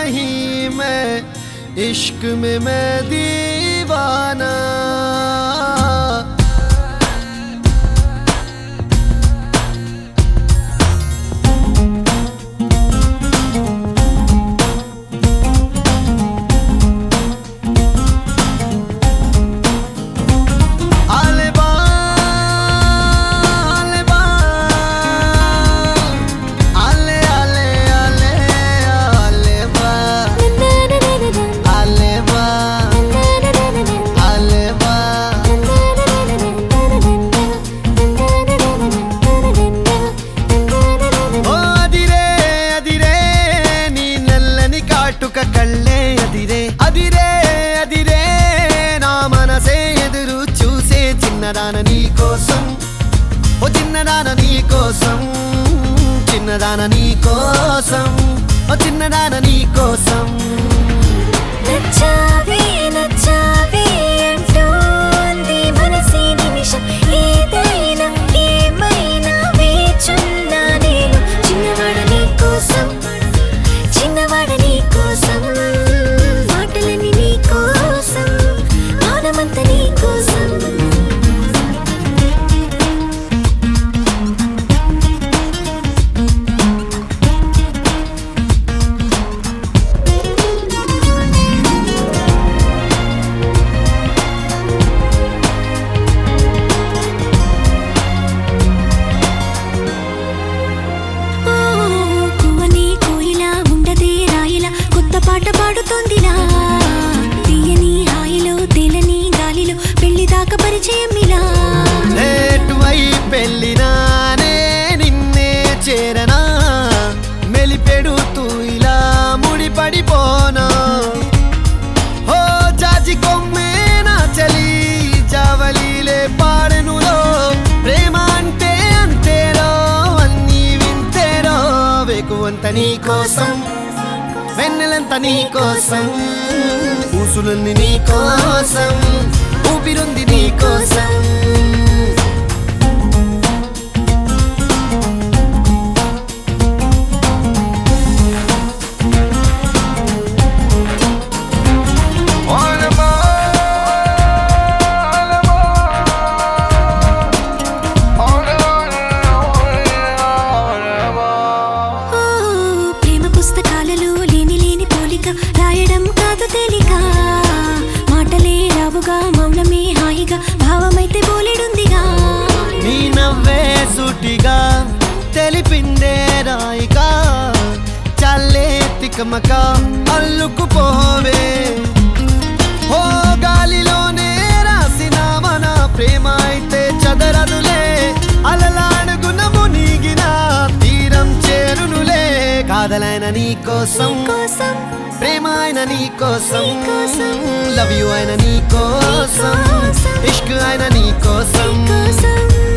नहीं मैं इश्क में मैं दीवाना। కళ్ళే అదిరే అదిరే అదిరే నా మనసే ఎదురు చూసే చిన్నదాన నీ కోసం, ఓ చిన్నదాన నీ కోసం, చిన్నదాన నీ కోసం, ఓ చిన్నదాన నీ కోసం. నచ్చావే నచ్చావే అంటోంది మనసే నిమిషం, ఏదైనా ఏమైనా వేచున్నా నేను. చిన్నవాడ నీ కోసం, చిన్నవాడ నీ కోసం, మాటలన్నీ నీ కోసం, మౌనమంతా నీ కోసం. పాట పాడుతోందిలా తీయని హాయిలో తేలని గాలిలో పెళ్లి దాకా పరిచయం ఇలా. పెళ్ళినానే నిన్నే చేరనా మెలిపెడుతూ ఇలా ముడిపడిపోనా. ఓ జాజి కొమ్మే నా చలి జావలీలే పాడెనులో, ప్రేమ అంటే అంతేరో అన్నీ వింతేరో. వేకువంత నీ కోసం, వెన్నెలంతా నీ కోసం, ఊసులుంది నీ కోసం, ఊపిరుంది నీ కోసం. రాయడం కాదు తేలిక, మాటలే రావుగా, మౌనమే హాయిగా, భావమైతే బోలెడుందిగా. నీ నవ్వే సూటిగా తెలిపిందే రాయిగా, చల్లే తికమక అల్లుకుపోవే. ఓ గాలిలోనే రాసిన మన ప్రేమ అయితే చదరదులే, అలలాడుగున మునిగిన తీరం చేరునులే. కాదలైన నీ కోసం, ప్రేమ అయిన నీ కోసం, లవ్ యూ అయిన నీ కోసం, ఇష్క్ అయిన నీ కోసం.